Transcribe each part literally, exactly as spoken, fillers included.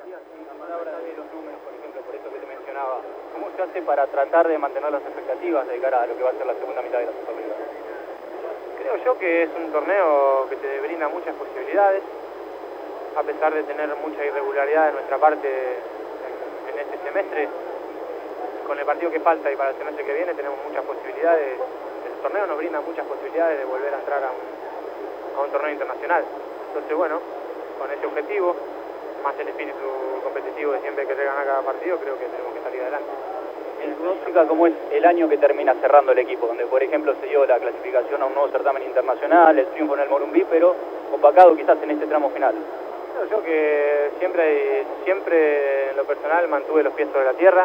Palabra de los números, por ejemplo, por eso que te mencionaba. ¿Cómo se hace para tratar de mantener las expectativas de cara a lo que va a ser la segunda mitad de la Superliga? Creo yo que es un torneo que te brinda muchas posibilidades, a pesar de tener mucha irregularidad de nuestra parte en, en este semestre. Con el partido que falta y para el semestre que viene tenemos muchas posibilidades. El torneo nos brinda muchas posibilidades de volver a entrar a un, a un torneo internacional. Entonces, bueno, con ese objetivo, más el espíritu competitivo de siempre que ganar cada partido, creo que tenemos que salir adelante. En tu óptica, ¿cómo es el año que termina cerrando el equipo? Donde, por ejemplo, se dio la clasificación a un nuevo certamen internacional, el triunfo en el Morumbí, pero opacado quizás en este tramo final. Creo yo que siempre, siempre en lo personal mantuve los pies sobre la tierra.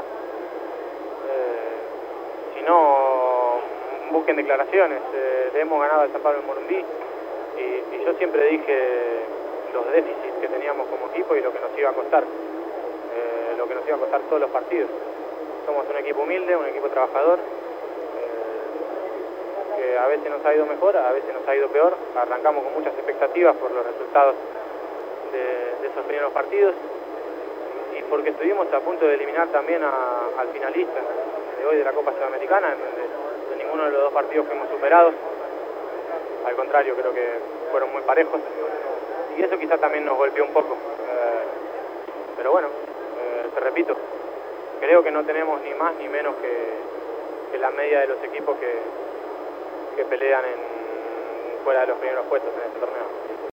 Eh, si no, busquen declaraciones. Eh, le hemos ganado al San Pablo en Morumbí y, y yo siempre dije los déficits que teníamos como equipo y lo que nos iba a costar, eh, lo que nos iba a costar todos los partidos. Somos un equipo humilde, un equipo trabajador, eh, que a veces nos ha ido mejor, a veces nos ha ido peor. Arrancamos con muchas expectativas por los resultados de, de esos primeros partidos y porque estuvimos a punto de eliminar también a, al finalista de hoy de la Copa Sudamericana, en donde de ninguno de los dos partidos fuimos superados. Al contrario, creo que fueron muy parejos y eso quizás también nos golpeó un poco. Eh, pero bueno, eh, te repito, creo que no tenemos ni más ni menos que, que la media de los equipos que, que pelean en, fuera de los primeros puestos en este torneo.